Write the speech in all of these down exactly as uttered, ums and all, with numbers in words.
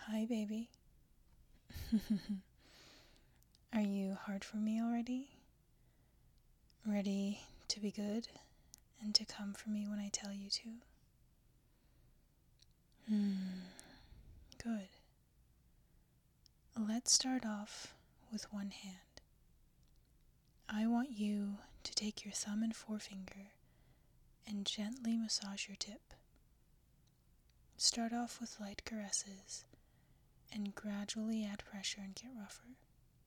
Hi, baby. Are you hard for me already? Ready to be good and to come for me when I tell you to? Hmm, good. Let's start off with one hand. I want you to take your thumb and forefinger and gently massage your tip. Start off with light caresses and gradually add pressure and get rougher.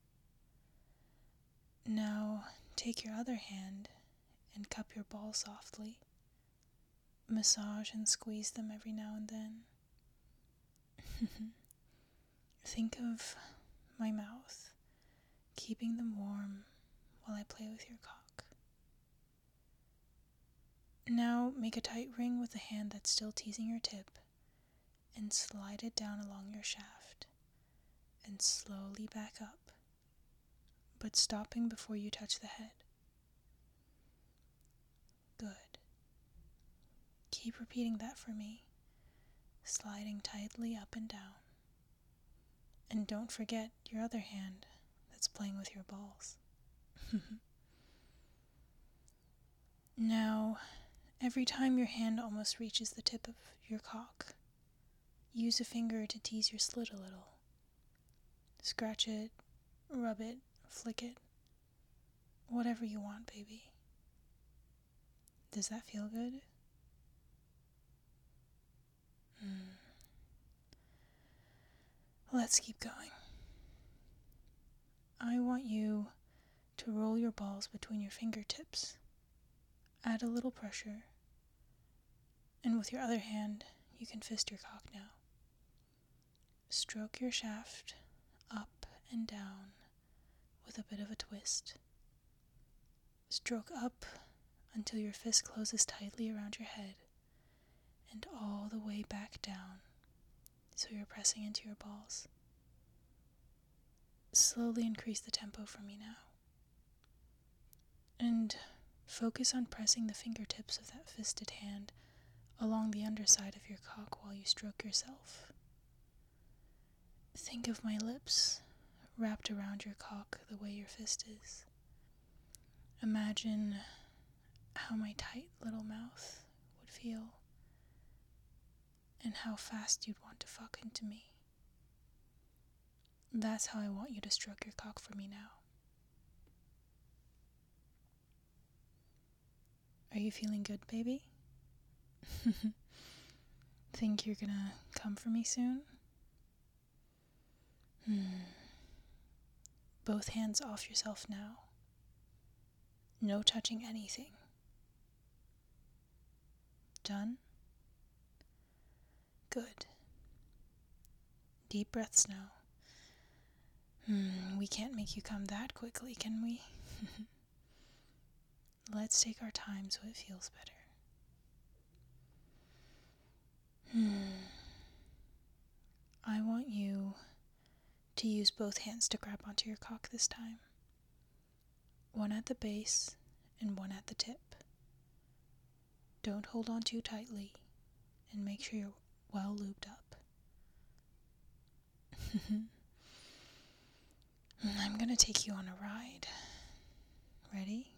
Now take your other hand and cup your ball softly. Massage and squeeze them every now and then. Think of my mouth, keeping them warm while I play with your cock. Now make a tight ring with the hand that's still teasing your tip and slide it down along your shaft and slowly back up, but stopping before you touch the head. Good. Keep repeating that for me, sliding tightly up and down. And don't forget your other hand that's playing with your balls. Now, every time your hand almost reaches the tip of your cock, use a finger to tease your slit a little. Scratch it, rub it, flick it, whatever you want, baby. Does that feel good? Hmm. Let's keep going. I want you to roll your balls between your fingertips. Add a little pressure, and with your other hand, you can fist your cock now. Stroke your shaft up and down with a bit of a twist. Stroke up until your fist closes tightly around your head and all the way back down so you're pressing into your balls. Slowly increase the tempo for me now. And focus on pressing the fingertips of that fisted hand along the underside of your cock while you stroke yourself. Think of my lips wrapped around your cock the way your fist is. Imagine how my tight little mouth would feel and how fast you'd want to fuck into me. That's how I want you to stroke your cock for me now. Are you feeling good, baby? Think you're gonna come for me soon? Hmm. Both hands off yourself now. No touching anything. Done? Good. Deep breaths now. Hmm, we can't make you come that quickly, can we? Let's take our time so it feels better. Hmm. I want you to use both hands to grab onto your cock this time. One at the base and one at the tip. Don't hold on too tightly and make sure you're well lubed up. I'm gonna take you on a ride. Ready?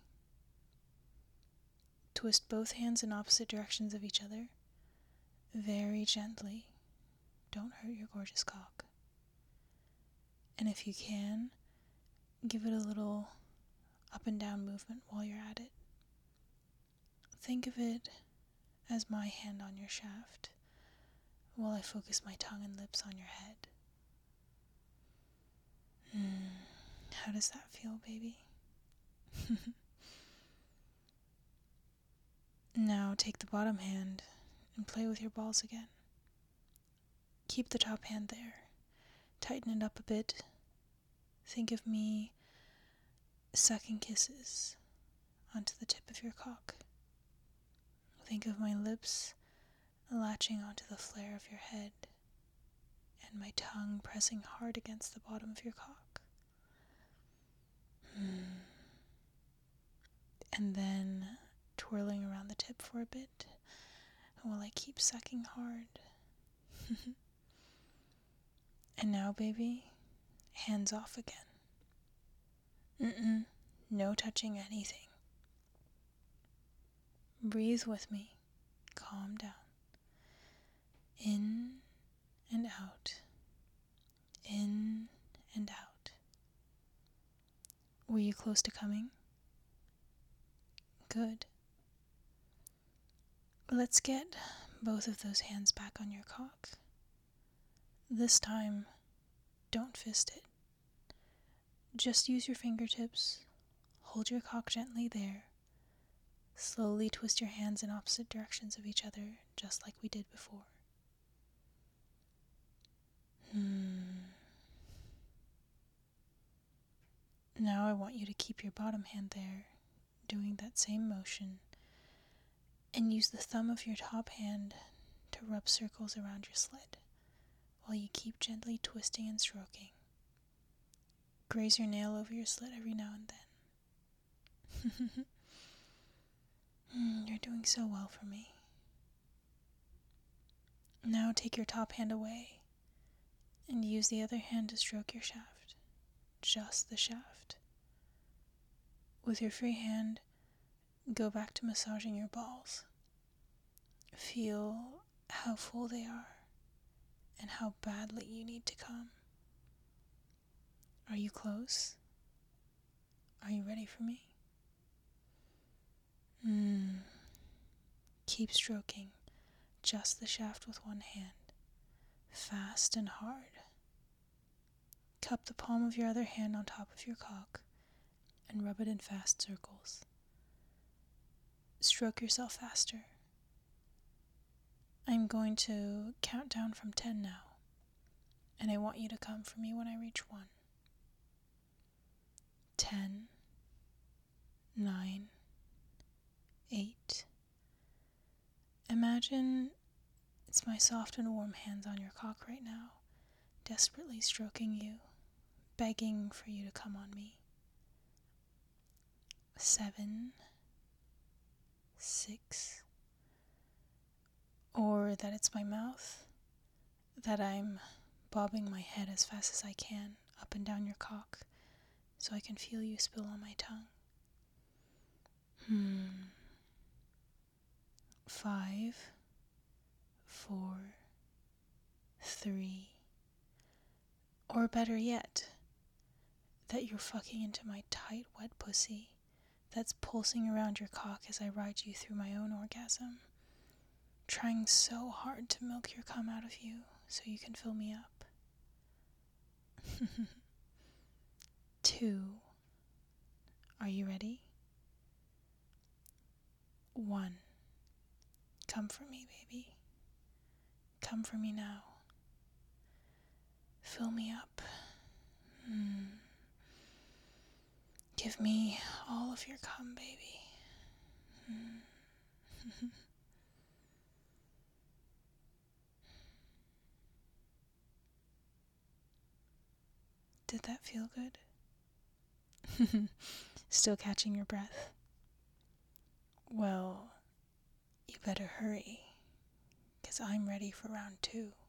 Twist both hands in opposite directions of each other. Very gently. Don't hurt your gorgeous cock. And if you can, give it a little up and down movement while you're at it. Think of it as my hand on your shaft while I focus my tongue and lips on your head. Hmm. How does that feel, baby? Now take the bottom hand and play with your balls again. Keep the top hand there. Tighten it up a bit. Think of me sucking kisses onto the tip of your cock. Think of my lips latching onto the flare of your head and my tongue pressing hard against the bottom of your cock. Hmm. And then twirling around the tip for a bit while I keep sucking hard. And now, baby, hands off again. Mm-mm, no touching anything. Breathe with me. Calm down. In and out. In and out. Were you close to coming? Good. Let's get both of those hands back on your cock. This time, don't fist it. Just use your fingertips. Hold your cock gently there. Slowly twist your hands in opposite directions of each other, just like we did before. Hmm. Now I want you to keep your bottom hand there, doing that same motion, and use the thumb of your top hand to rub circles around your slit, while you keep gently twisting and stroking. Graze your nail over your slit every now and then. You're doing so well for me. Now take your top hand away and use the other hand to stroke your shaft. Just the shaft. With your free hand, go back to massaging your balls. Feel how full they are and how badly you need to come. Are you close? Are you ready for me? Hmm. Keep stroking just the shaft with one hand, fast and hard. Cup the palm of your other hand on top of your cock and rub it in fast circles. Stroke yourself faster. I'm going to count down from ten now, and I want you to come for me when I reach one. Ten, nine, eight. Imagine it's my soft and warm hands on your cock right now, desperately stroking you, begging for you to come on me. Seven, six, or that it's my mouth, that I'm bobbing my head as fast as I can up and down your cock so I can feel you spill on my tongue. Hmm. Five, four, three, or better yet, that you're fucking into my tight, wet pussy that's pulsing around your cock as I ride you through my own orgasm, trying so hard to milk your cum out of you so you can fill me up. Two. Are you ready? One. Come for me, baby. Come for me now. Fill me up. Mm. Give me all of your cum, baby. Mm. Did that feel good? Still catching your breath? Well, you better hurry, 'cause I'm ready for round two.